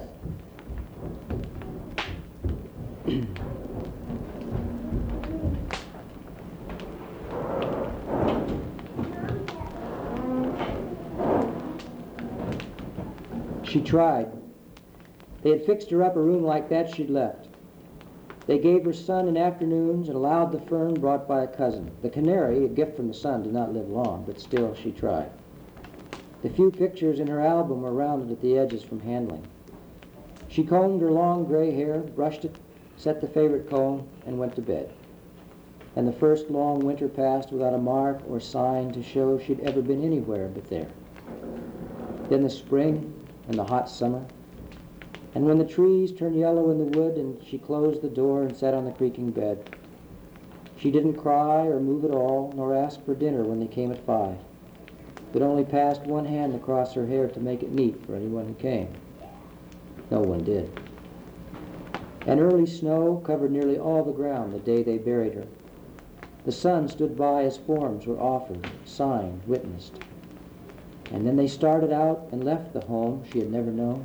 She tried. They had fixed her up a room like that she'd left. They gave her sun in afternoons and allowed the fern brought by a cousin. The canary, a gift from the sun, did not live long, but still she tried. The few pictures in her album were rounded at the edges from handling. She combed her long gray hair, brushed it, set the favorite comb, and went to bed. And the first long winter passed without a mark or sign to show she'd ever been anywhere but there. Then the spring and the hot summer, and when the trees turned yellow in the wood and she closed the door and sat on the creaking bed. She didn't cry or move at all, nor ask for dinner when they came at five, but only passed one hand across her hair to make it neat for anyone who came. No one did. An early snow covered nearly all the ground the day they buried her. The sun stood by as forms were offered, signed, witnessed. And then they started out and left the home she had never known.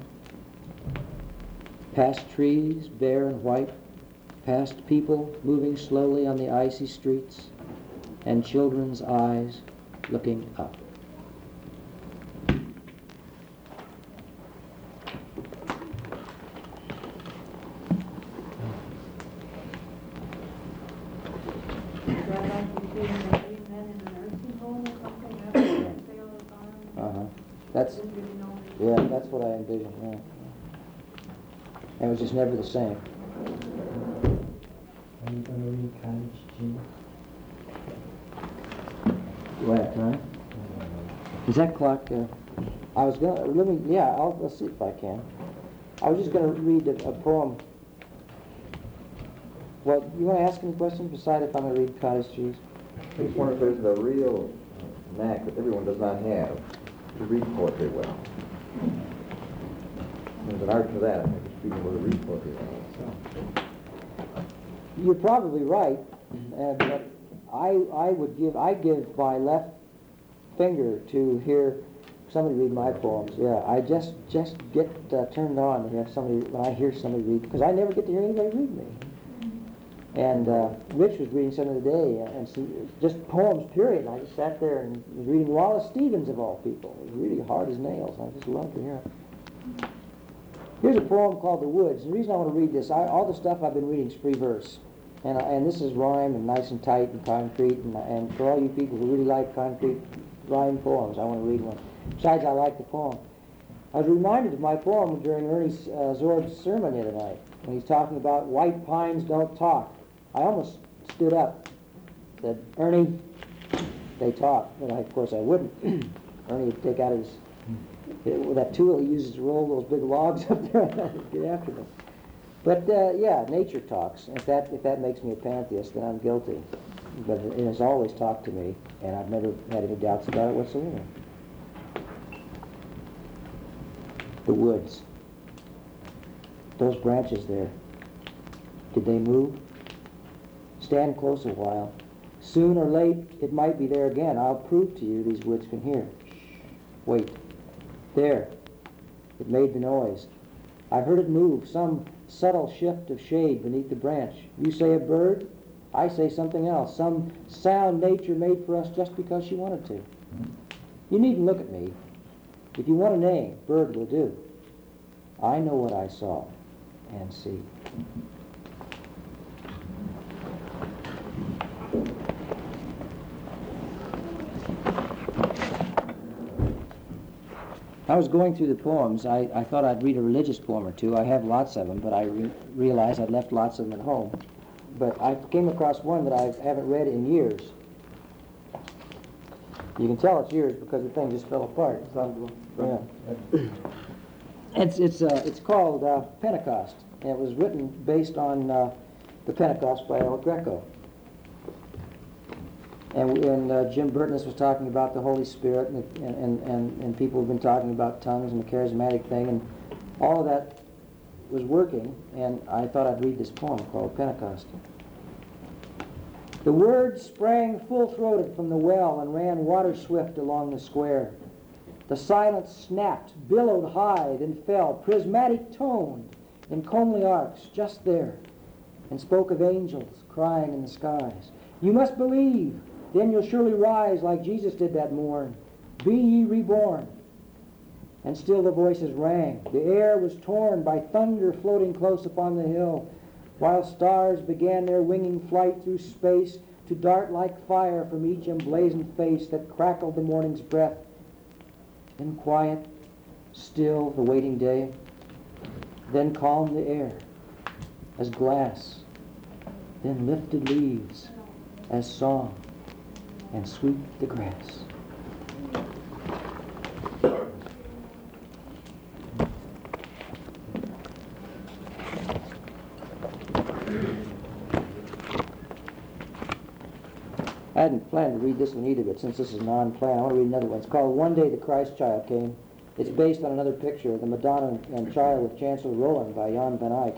Past trees, bare and white, past people moving slowly on the icy streets, and children's eyes looking up. Uh-huh. That's, yeah, that's what I envisioned, yeah. And it was just never the same. Are you going to read Cottage Cheese? Do I have time? Is that clock, uh, I was going to, let me, yeah, I'll, let's see if I can. I was just going to read a, a poem. Well, you want to ask any questions besides if I'm going to read Cottage Cheese? I just wonder if there's a real knack that everyone does not have to read poetry well. There's an art to that, I think, it's being able to read poetry well. So. You're probably right, uh, but I, I would give, I give my left finger to hear somebody read my poems. Yeah, I just, just get uh, turned on to have somebody, when I hear somebody read, because I never get to hear anybody read me. And uh, Rich was reading some of the day, and so just poems, period. And I just sat there and was reading Wallace Stevens, of all people. It was really hard as nails. I just loved to hear it. Here's a poem called The Woods. The reason I want to read this, I, all the stuff I've been reading is free verse. And, uh, and this is rhyme and nice and tight and concrete. And, and for all you people who really like concrete rhyme poems, I want to read one. Besides, I like the poem. I was reminded of my poem during Ernie uh, Zorb's sermon the other night, when he's talking about white pines don't talk. I almost stood up, said, Ernie, they talk, but I, of course I wouldn't. Ernie would take out his, with that tool he uses to roll those big logs up there and get after them. But uh, yeah, nature talks. If that, if that makes me a pantheist, then I'm guilty. But it, it has always talked to me, and I've never had any doubts about it whatsoever. The woods. Those branches there. Did they move? Stand close a while. Soon or late, it might be there again. I'll prove to you these woods can hear. Shh. Wait. There. It made the noise. I heard it move, some subtle shift of shade beneath the branch. You say a bird, I say something else. Some sound nature made for us just because she wanted to. You needn't look at me. If you want a name, bird will do. I know what I saw and see. I was going through the poems. I, I thought I'd read a religious poem or two. I have lots of them, but I re realized I'd left lots of them at home. But I came across one that I haven't read in years. You can tell it's years because the thing just fell apart. Yeah. It's, it's, uh, it's called uh, Pentecost, and it was written based on uh, the Pentecost by El Greco. And, and uh, Jim Burtness was talking about the Holy Spirit, and, and, and, and people have been talking about tongues and the charismatic thing, and all of that was working, and I thought I'd read this poem called Pentecost. The words sprang full-throated from the well and ran water-swift along the square. The silence snapped, billowed high, then fell, prismatic-toned in comely arcs just there, and spoke of angels crying in the skies. You must believe, then you'll surely rise like Jesus did that morn. Be ye reborn. And still the voices rang. The air was torn by thunder floating close upon the hill, while stars began their winging flight through space to dart like fire from each emblazoned face that crackled the morning's breath. Then quiet, still the waiting day, then calm the air as glass, then lifted leaves as song, and sweep the grass. I hadn't planned to read this one either, but since this is non-planned, I want to read another one. It's called One Day the Christ Child Came. It's based on another picture of the Madonna and Child with Chancellor Roland by Jan van Eyck.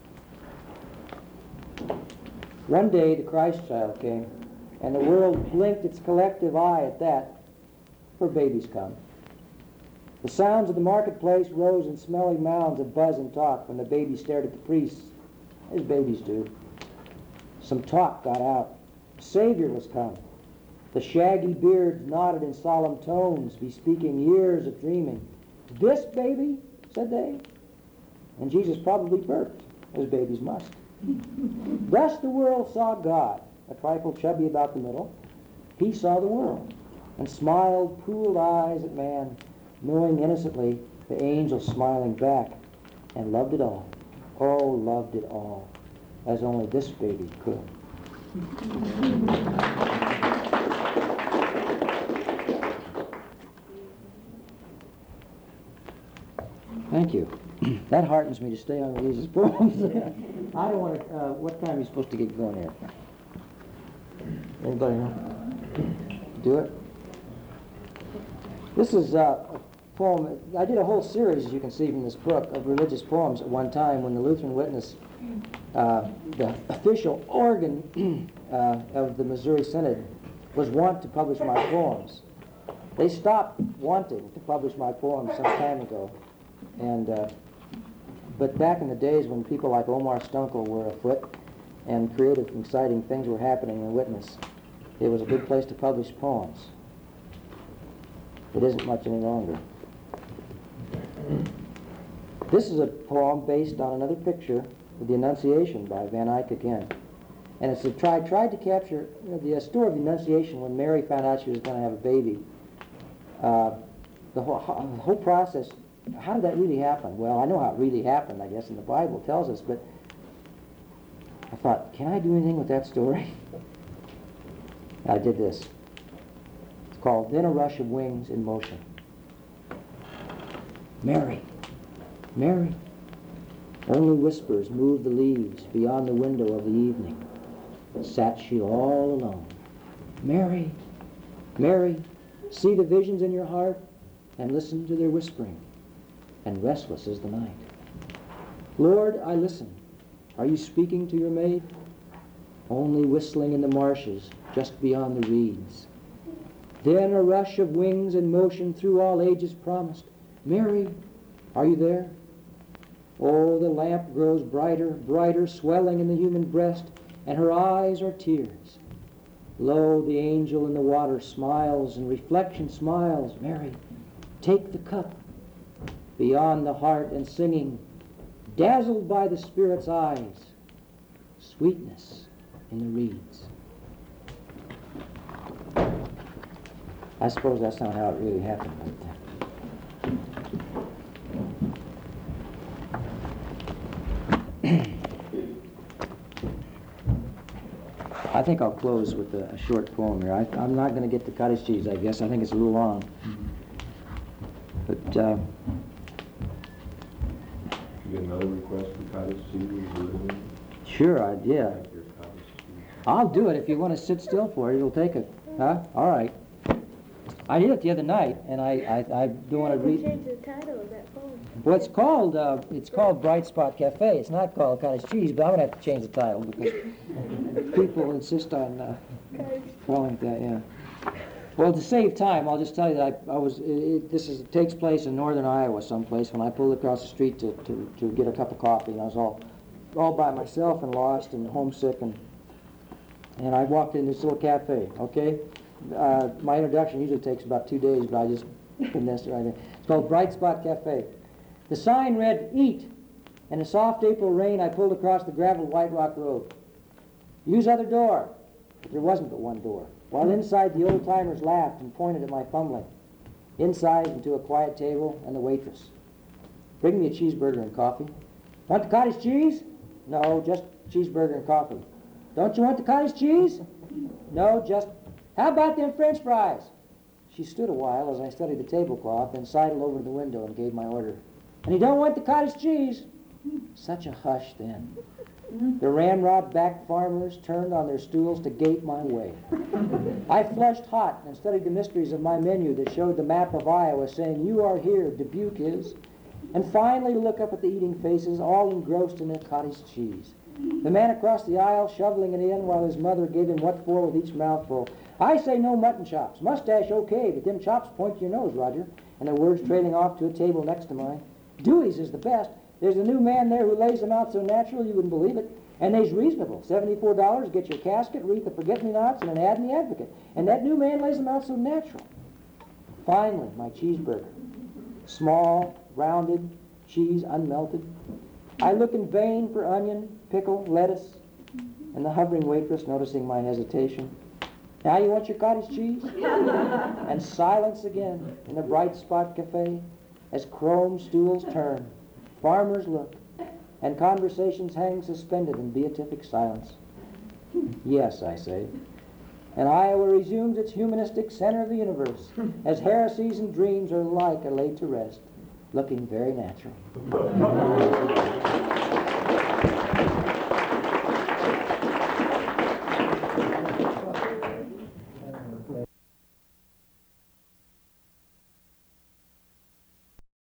One day the Christ Child came, and the world blinked its collective eye at that, for babies come. The sounds of the marketplace rose in smelly mounds of buzz and talk when the baby stared at the priests, as babies do. Some talk got out. A Savior was come. The shaggy beards nodded in solemn tones, bespeaking years of dreaming. This baby, said they, and Jesus probably burped, as babies must. Thus the world saw God, a trifle chubby about the middle. He saw the world, and smiled pooled eyes at man, knowing innocently the angel smiling back, and loved it all. Oh, loved it all, as only this baby could. Thank you. That heartens me to stay on Louise's poems. I don't want to, uh, what time are you supposed to get going here? Anybody know? Do it? This is uh, a poem. I did a whole series, as you can see from this book, of religious poems at one time when the Lutheran Witness, uh, the official organ uh, of the Missouri Synod, was wont to publish my poems. They stopped wanting to publish my poems some time ago. And, uh, but back in the days when people like Omar Stunkel were afoot and creative, exciting things were happening in Witness, it was a good place to publish poems. It isn't much any longer. This is a poem based on another picture of the Annunciation by Van Eyck again. And it's a try, tried to capture you know, the uh, story of the Annunciation when Mary found out she was going to have a baby. Uh, the, whole, the whole process, how did that really happen? Well, I know how it really happened, I guess, and the Bible tells us, but I thought, can I do anything with that story? I did this. called Then a Rush of Wings in Motion. Mary, Mary. Only whispers moved the leaves beyond the window of the evening. Sat she all alone. Mary, Mary, see the visions in your heart and listen to their whispering, and restless is the night. Lord, I listen. Are you speaking to your maid? Only whistling in the marshes just beyond the reeds. Then a rush of wings in motion through all ages promised. Mary, are you there? Oh, the lamp grows brighter, brighter, swelling in the human breast, and her eyes are tears. Lo, the angel in the water smiles, and reflection smiles. Mary, take the cup. Beyond the heart and singing, dazzled by the Spirit's eyes, sweetness in the reeds. I suppose that's not how it really happened. But, uh, I think I'll close with a, a short poem here. I, I'm not going to get to cottage cheese, I guess. I think it's a little long. But uh, You get another request for cottage cheese or anything? sure, I, yeah. Like your cottage cheese. I'll do it if you want to sit still for it. You'll take it. Huh? All right. I did it the other night, and I, I, I don't want to read. Change the title of that poem. Well, it's called uh, it's called Bright Spot Cafe. It's not called Cottage Cheese, but I'm gonna have to change the title because people insist on uh, calling it that. Yeah. Well, to save time, I'll just tell you that I, I was. It, it, this is takes place in northern Iowa, someplace. When I pulled across the street to, to, to get a cup of coffee, and I was all all by myself and lost and homesick, and and I walked in this little cafe. Okay. Uh, my introduction usually takes about two days, but I just put this right there. It's called Bright Spot Cafe. The sign read, "Eat." In a soft April rain, I pulled across the graveled White Rock Road. "Use other door." But there wasn't but one door. While inside, the old-timers laughed and pointed at my fumbling. Inside, into a quiet table and the waitress. "Bring me a cheeseburger and coffee." "Want the cottage cheese?" "No, just cheeseburger and coffee." "Don't you want the cottage cheese?" "No, just..." "How about them French fries?" She stood a while as I studied the tablecloth, then sidled over to the window and gave my order. "And you don't want the cottage cheese?" Such a hush then. The ramrod-backed farmers turned on their stools to gate my way. I flushed hot and studied the mysteries of my menu that showed the map of Iowa saying, "You are here, Dubuque is." And finally to look up at the eating faces, all engrossed in their cottage cheese. The man across the aisle shoveling it in while his mother gave him what for with each mouthful. "I say no mutton chops. Mustache okay, but them chops point to your nose, Roger." And the words trailing off to a table next to mine. "Dewey's is the best. There's a new man there who lays them out so natural you wouldn't believe it. And they's reasonable. seventy-four dollars, get your casket, wreath of forget-me-nots, and an ad in the Advocate. And that new man lays them out so natural." Finally, my cheeseburger. Small, rounded, cheese unmelted. I look in vain for onion, pickle, lettuce, and the hovering waitress, noticing my hesitation. "Now you want your cottage cheese?" And silence again in the Bright Spot Cafe as chrome stools turn, farmers look, and conversations hang suspended in beatific silence. Yes, I say. And Iowa resumes its humanistic center of the universe as heresies and dreams are alike are laid to rest, looking very natural.